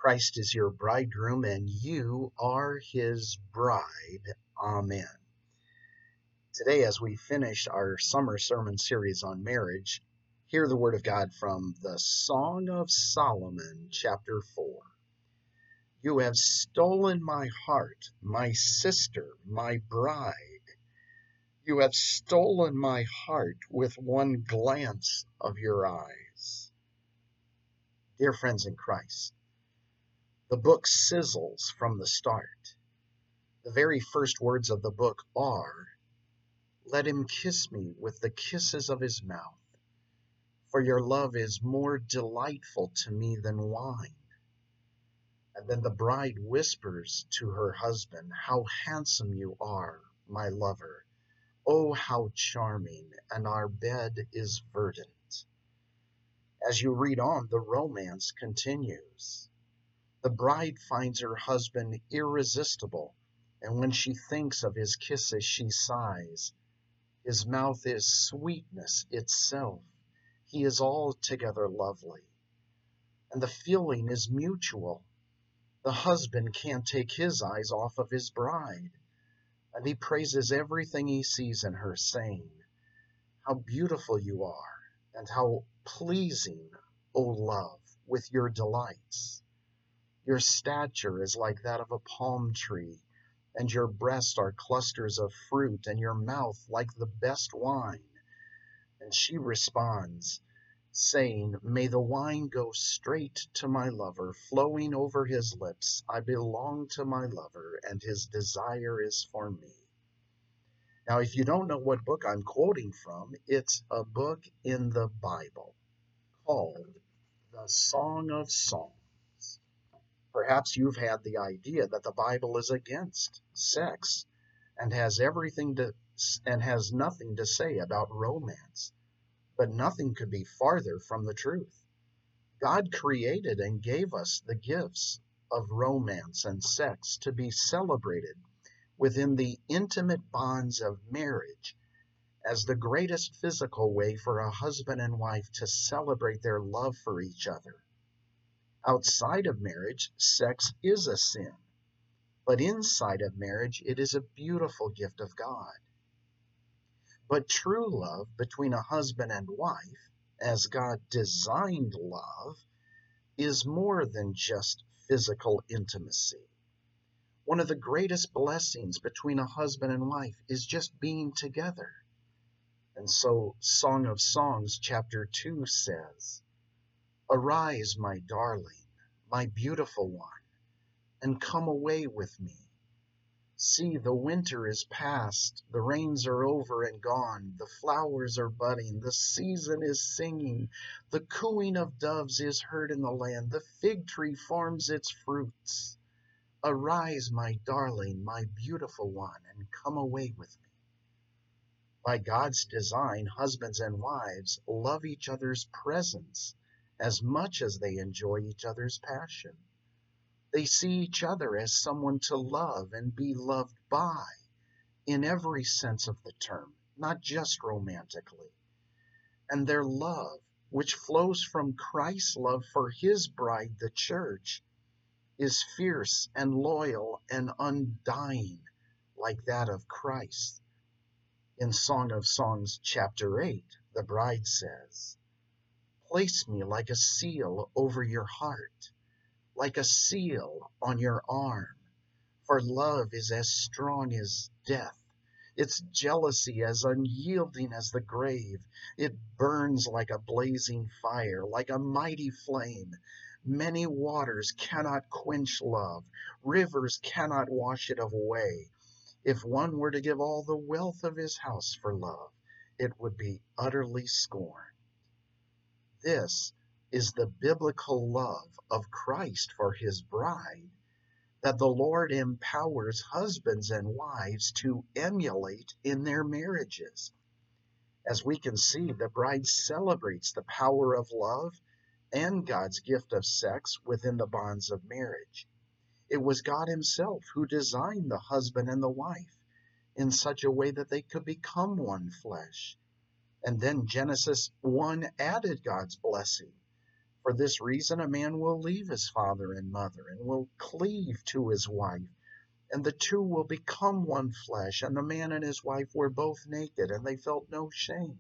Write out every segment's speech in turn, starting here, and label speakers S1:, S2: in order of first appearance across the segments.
S1: Christ is your bridegroom, and you are his bride. Amen. Today, as we finish our summer sermon series on marriage, hear the word of God from the Song of Solomon, chapter 4. You have stolen my heart, my sister, my bride. You have stolen my heart with one glance of your eyes. Dear friends in Christ, the book sizzles from the start. The very first words of the book are, "Let him kiss me with the kisses of his mouth, for your love is more delightful to me than wine." And then the bride whispers to her husband, "How handsome you are, my lover. Oh, how charming, and our bed is verdant." As you read on, the romance continues. The bride finds her husband irresistible, and when she thinks of his kisses, she sighs. His mouth is sweetness itself. He is altogether lovely. And the feeling is mutual. The husband can't take his eyes off of his bride, and he praises everything he sees in her, saying, "How beautiful you are, and how pleasing, O love, with your delights. Your stature is like that of a palm tree, and your breasts are clusters of fruit, and your mouth like the best wine." And she responds, saying, "May the wine go straight to my lover, flowing over his lips. I belong to my lover, and his desire is for me." Now, if you don't know what book I'm quoting from, it's a book in the Bible called the Song of Songs. Perhaps you've had the idea that the Bible is against sex and has nothing to say about romance. But nothing could be farther from the truth. God created and gave us the gifts of romance and sex to be celebrated within the intimate bonds of marriage as the greatest physical way for a husband and wife to celebrate their love for each other. Outside of marriage, sex is a sin, but inside of marriage, it is a beautiful gift of God. But true love between a husband and wife, as God designed love, is more than just physical intimacy. One of the greatest blessings between a husband and wife is just being together. And so Song of Songs chapter 2 says, "Arise, my darling, my beautiful one, and come away with me. See, the winter is past, the rains are over and gone, the flowers are budding, the season is singing, the cooing of doves is heard in the land, the fig tree forms its fruits. Arise, my darling, my beautiful one, and come away with me." By God's design, husbands and wives love each other's presence as much as they enjoy each other's passion. They see each other as someone to love and be loved by, in every sense of the term, not just romantically. And their love, which flows from Christ's love for his bride, the church, is fierce and loyal and undying, like that of Christ. In Song of Songs chapter 8, the bride says, "Place me like a seal over your heart, like a seal on your arm. For love is as strong as death, its jealousy as unyielding as the grave. It burns like a blazing fire, like a mighty flame. Many waters cannot quench love, rivers cannot wash it away. If one were to give all the wealth of his house for love, it would be utterly scorned." This is the biblical love of Christ for his bride that the Lord empowers husbands and wives to emulate in their marriages. As we can see, the bride celebrates the power of love and God's gift of sex within the bonds of marriage. It was God himself who designed the husband and the wife in such a way that they could become one flesh. And then Genesis 1 added God's blessing. For this reason, a man will leave his father and mother and will cleave to his wife, and the two will become one flesh. And the man and his wife were both naked, and they felt no shame.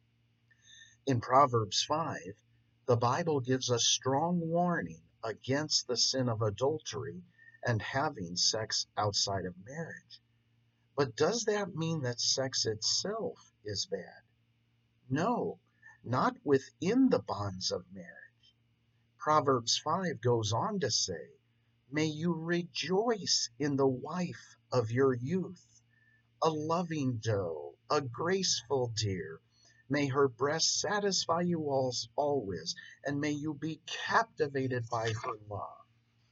S1: In Proverbs 5, the Bible gives a strong warning against the sin of adultery and having sex outside of marriage. But does that mean that sex itself is bad? No, not within the bonds of marriage. Proverbs 5 goes on to say, "May you rejoice in the wife of your youth, a loving doe, a graceful deer. May her breast satisfy you always, and may you be captivated by her love."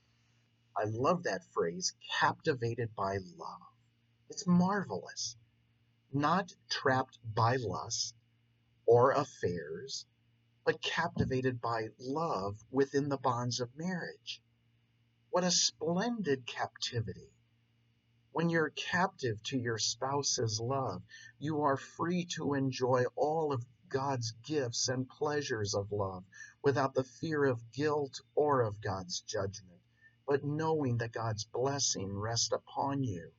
S1: I love that phrase, captivated by love. It's marvelous. Not trapped by lust or affairs, but captivated by love within the bonds of marriage. What a splendid captivity. When you're captive to your spouse's love, you are free to enjoy all of God's gifts and pleasures of love without the fear of guilt or of God's judgment, but knowing that God's blessing rests upon you.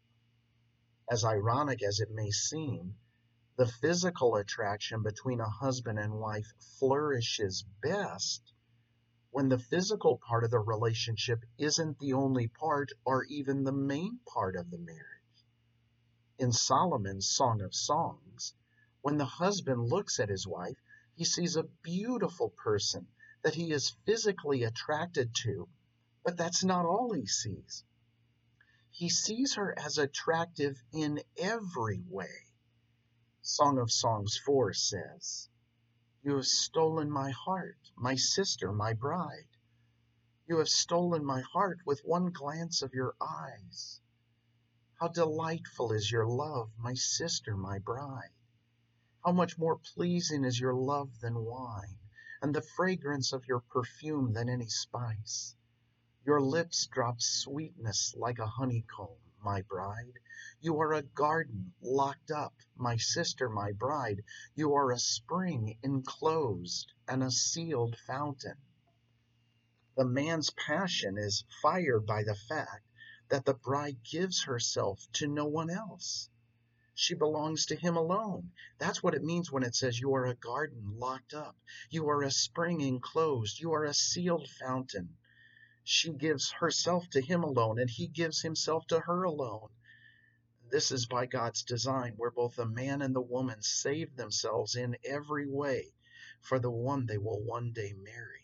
S1: As ironic as it may seem, the physical attraction between a husband and wife flourishes best when the physical part of the relationship isn't the only part or even the main part of the marriage. In Solomon's Song of Songs, when the husband looks at his wife, he sees a beautiful person that he is physically attracted to, but that's not all he sees. He sees her as attractive in every way. Song of Songs 4 says, "You have stolen my heart, my sister, my bride. You have stolen my heart with one glance of your eyes. How delightful is your love, my sister, my bride. How much more pleasing is your love than wine, and the fragrance of your perfume than any spice. Your lips drop sweetness like a honeycomb, my bride. You are a garden locked up, my sister, my bride. You are a spring enclosed and a sealed fountain." The man's passion is fired by the fact that the bride gives herself to no one else. She belongs to him alone. That's what it means when it says you are a garden locked up. You are a spring enclosed. You are a sealed fountain. She gives herself to him alone, and he gives himself to her alone. This is by God's design, where both the man and the woman save themselves in every way for the one they will one day marry.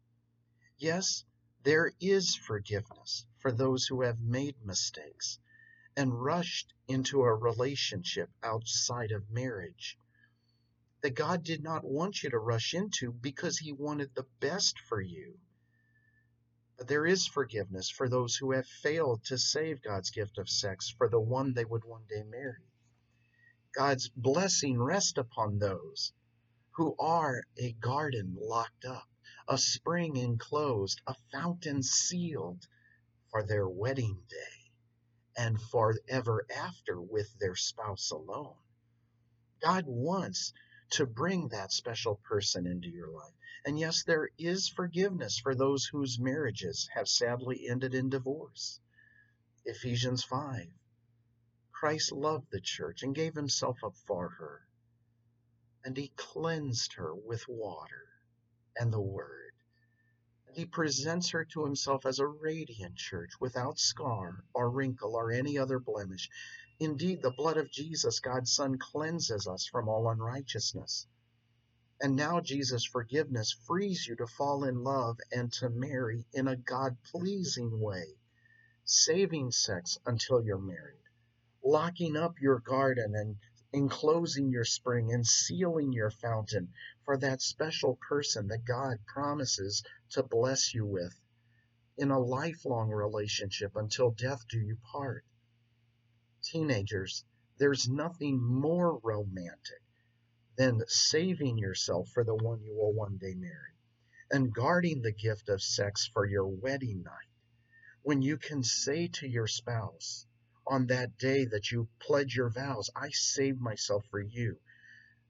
S1: Yes, there is forgiveness for those who have made mistakes and rushed into a relationship outside of marriage that God did not want you to rush into because he wanted the best for you. But there is forgiveness for those who have failed to save God's gift of sex for the one they would one day marry. God's blessing rests upon those who are a garden locked up, a spring enclosed, a fountain sealed for their wedding day and forever after with their spouse alone. God wants to bring that special person into your life. And yes, there is forgiveness for those whose marriages have sadly ended in divorce. Ephesians 5. Christ loved the church and gave himself up for her, and he cleansed her with water and the word. And he presents her to himself as a radiant church without scar or wrinkle or any other blemish. Indeed, the blood of Jesus, God's Son, cleanses us from all unrighteousness. And now Jesus' forgiveness frees you to fall in love and to marry in a God-pleasing way, saving sex until you're married, locking up your garden and enclosing your spring and sealing your fountain for that special person that God promises to bless you with in a lifelong relationship until death do you part. Teenagers, there's nothing more romantic than saving yourself for the one you will one day marry and guarding the gift of sex for your wedding night, when you can say to your spouse on that day that you pledge your vows, "I saved myself for you.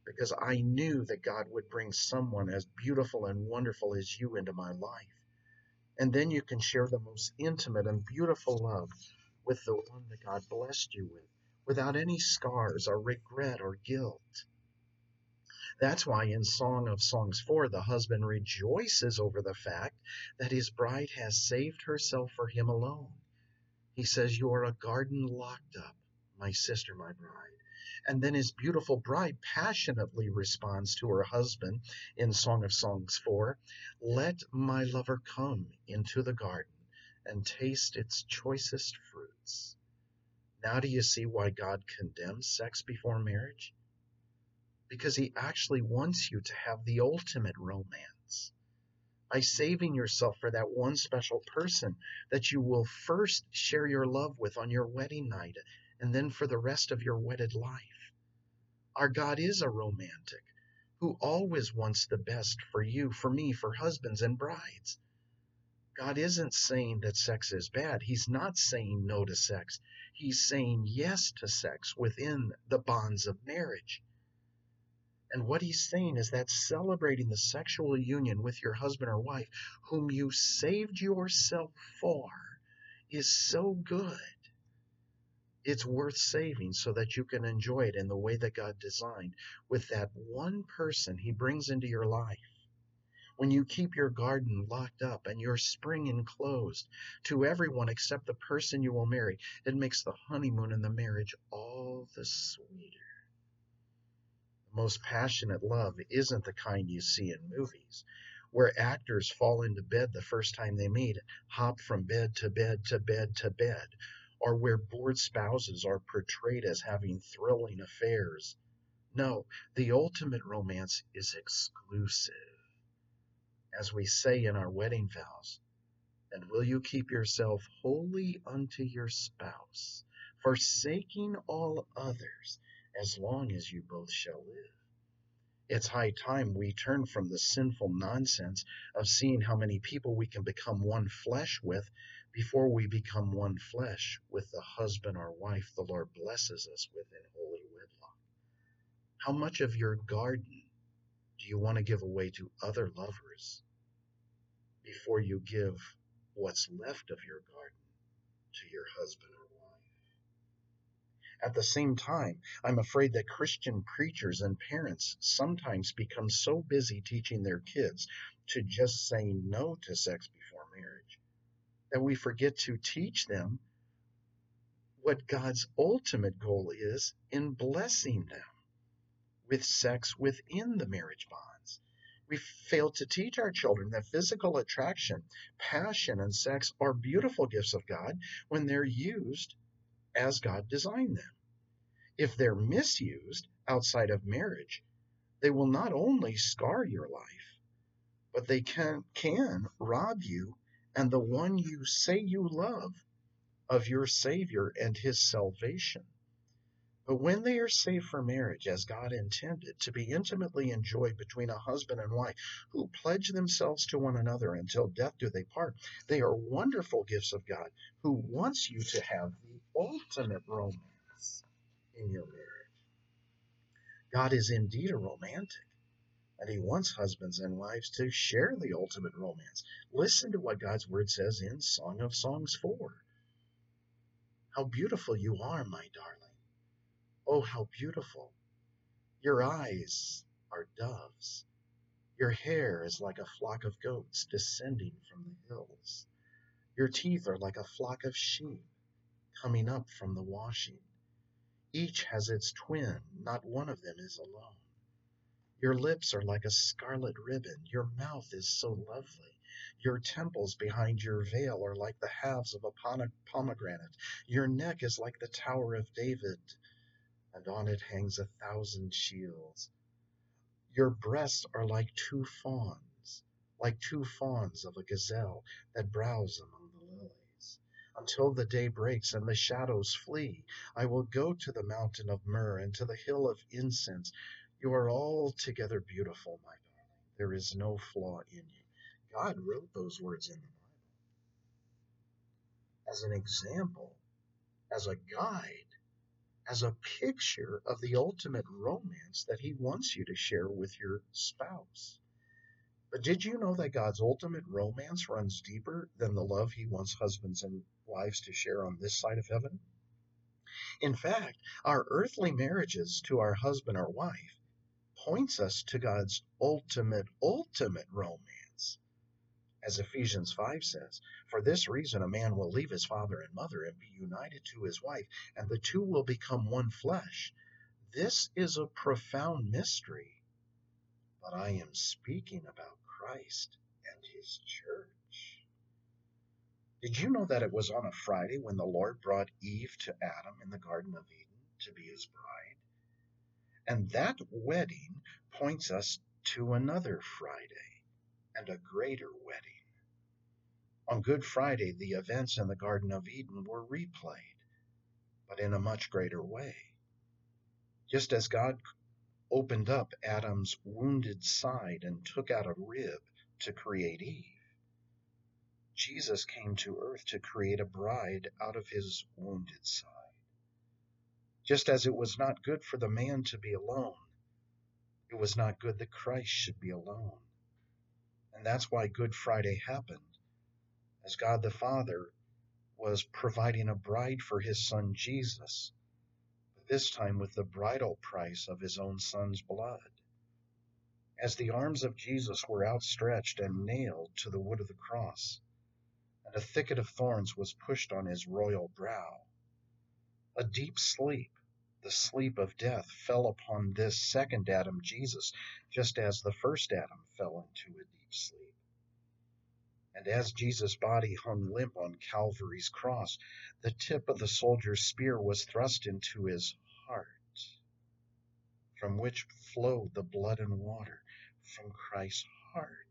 S1: because I knew that God would bring someone as beautiful and wonderful as you into my life. And then you can share the most intimate and beautiful love with the one that God blessed you with, without any scars or regret or guilt. That's why in Song of Songs 4, the husband rejoices over the fact that his bride has saved herself for him alone. He says, "You are a garden locked up, my sister, my bride." And then his beautiful bride passionately responds to her husband in Song of Songs 4, "Let my lover come into the garden and taste its choicest fruits." Now do you see why God condemns sex before marriage? Because he actually wants you to have the ultimate romance by saving yourself for that one special person that you will first share your love with on your wedding night and then for the rest of your wedded life. Our God is a romantic who always wants the best for you, for me, for husbands and brides. God isn't saying that sex is bad. He's not saying no to sex. He's saying yes to sex within the bonds of marriage. And what he's saying is that celebrating the sexual union with your husband or wife, whom you saved yourself for, is so good. It's worth saving so that you can enjoy it in the way that God designed with that one person he brings into your life. When you keep your garden locked up and your spring enclosed to everyone except the person you will marry, it makes the honeymoon and the marriage all the sweeter. Most passionate love isn't the kind you see in movies, where actors fall into bed the first time they meet, hop from bed to bed to bed to bed, or where bored spouses are portrayed as having thrilling affairs. No, the ultimate romance is exclusive. As we say in our wedding vows, "And will you keep yourself wholly unto your spouse, forsaking all others, as long as you both shall live?" It's high time we turn from the sinful nonsense of seeing how many people we can become one flesh with before we become one flesh with the husband or wife the Lord blesses us with in holy wedlock. How much of your garden do you want to give away to other lovers before you give what's left of your garden to your husband or wife? At the same time, I'm afraid that Christian preachers and parents sometimes become so busy teaching their kids to just say no to sex before marriage that we forget to teach them what God's ultimate goal is in blessing them with sex within the marriage bonds. We fail to teach our children that physical attraction, passion, and sex are beautiful gifts of God when they're used as God designed them. If they're misused outside of marriage, they will not only scar your life, but they can rob you and the one you say you love of your Savior and his salvation. But when they are saved for marriage, as God intended, to be intimately enjoyed between a husband and wife who pledge themselves to one another until death do they part, they are wonderful gifts of God who wants you to have the ultimate romance in your marriage. God is indeed a romantic, and he wants husbands and wives to share the ultimate romance. Listen to what God's word says in Song of Songs 4. "How beautiful you are, my darling. Oh, how beautiful. Your eyes are doves. Your hair is like a flock of goats descending from the hills. Your teeth are like a flock of sheep coming up from the washing. Each has its twin, not one of them is alone. Your lips are like a scarlet ribbon. Your mouth is so lovely. Your temples behind your veil are like the halves of a pomegranate. Your neck is like the Tower of David, and on it hangs 1,000 shields. Your breasts are like two fawns of a gazelle that browse among the lilies. Until the day breaks and the shadows flee, I will go to the mountain of myrrh and to the hill of incense. You are altogether beautiful, my darling. There is no flaw in you." God wrote those words in the Bible as an example, as a guide as a picture of the ultimate romance that he wants you to share with your spouse. But did you know that God's ultimate romance runs deeper than the love he wants husbands and wives to share on this side of heaven? In fact, our earthly marriages to our husband or wife points us to God's ultimate romance. As Ephesians 5 says, for this reason a man will leave his father and mother and be united to his wife, and the two will become one flesh. This is a profound mystery, but I am speaking about Christ and his church. Did you know that it was on a Friday when the Lord brought Eve to Adam in the Garden of Eden to be his bride? And that wedding points us to another Friday and a greater wedding. On Good Friday, the events in the Garden of Eden were replayed, but in a much greater way. Just as God opened up Adam's wounded side and took out a rib to create Eve, Jesus came to earth to create a bride out of his wounded side. Just as it was not good for the man to be alone, it was not good that Christ should be alone. And that's why Good Friday happened, as God the Father was providing a bride for his son Jesus, but this time with the bridal price of his own son's blood. As the arms of Jesus were outstretched and nailed to the wood of the cross, and a thicket of thorns was pushed on his royal brow, a deep sleep, the sleep of death, fell upon this second Adam, Jesus, just as the first Adam fell into a deep sleep. And as Jesus' body hung limp on Calvary's cross, the tip of the soldier's spear was thrust into his heart, from which flowed the blood and water from Christ's heart,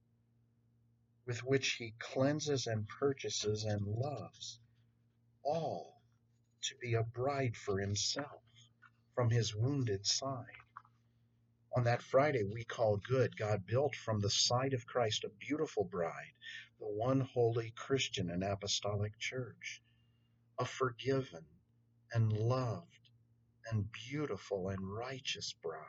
S1: with which he cleanses and purchases and loves all to be a bride for himself from his wounded side. On that Friday we call Good, God built from the side of Christ a beautiful bride, the one holy Christian and apostolic church, a forgiven and loved and beautiful and righteous bride.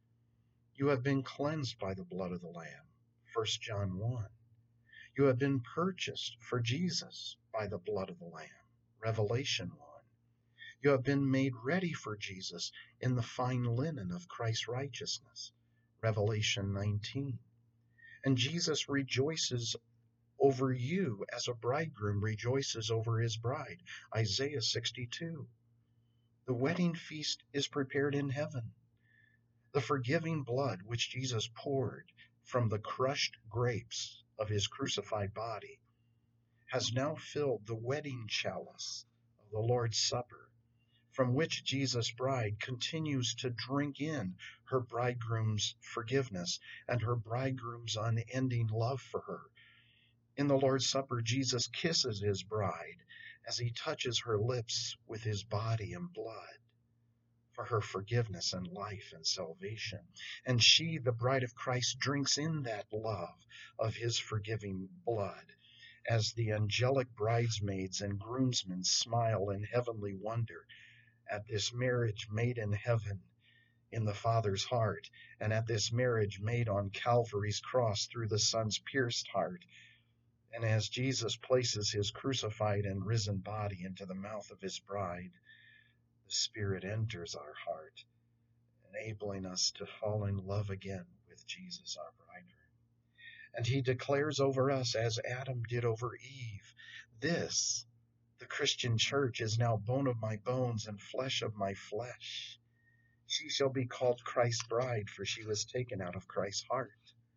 S1: You have been cleansed by the blood of the Lamb, 1 John 1. You have been purchased for Jesus by the blood of the Lamb, Revelation 1. You have been made ready for Jesus in the fine linen of Christ's righteousness, Revelation 19. And Jesus rejoices over you as a bridegroom rejoices over his bride, Isaiah 62. The wedding feast is prepared in heaven. The forgiving blood which Jesus poured from the crushed grapes of his crucified body has now filled the wedding chalice of the Lord's Supper, from which Jesus' bride continues to drink in her bridegroom's forgiveness and her bridegroom's unending love for her. In the Lord's Supper, Jesus kisses his bride as he touches her lips with his body and blood for her forgiveness and life and salvation. And she, the bride of Christ, drinks in that love of his forgiving blood as the angelic bridesmaids and groomsmen smile in heavenly wonder at this marriage made in heaven in the Father's heart, and at this marriage made on Calvary's cross through the Son's pierced heart. And as Jesus places his crucified and risen body into the mouth of his bride, the Spirit enters our heart, enabling us to fall in love again with Jesus, our bridegroom. And he declares over us, as Adam did over Eve, this, the Christian church, is now bone of my bones and flesh of my flesh. She shall be called Christ's bride, for she was taken out of Christ's heart.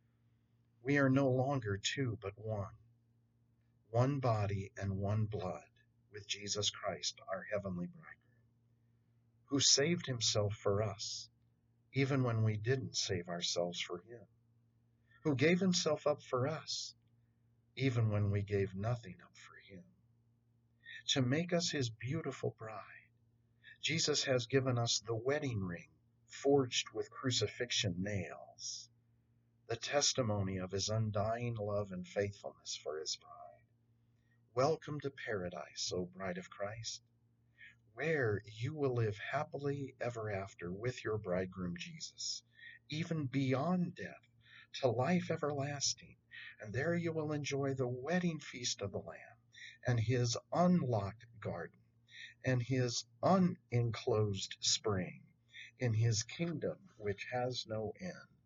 S1: We are no longer two, but one body and one blood with Jesus Christ, our heavenly bridegroom, who saved himself for us, even when we didn't save ourselves for him, who gave himself up for us, even when we gave nothing up for him, to make us his beautiful bride. Jesus has given us the wedding ring forged with crucifixion nails, the testimony of his undying love and faithfulness for his bride. Welcome to paradise, O bride of Christ. where you will live happily ever after with your bridegroom Jesus, even beyond death, to life everlasting. And there you will enjoy the wedding feast of the Lamb, and his unlocked garden, and his unenclosed spring, in his kingdom which has no end.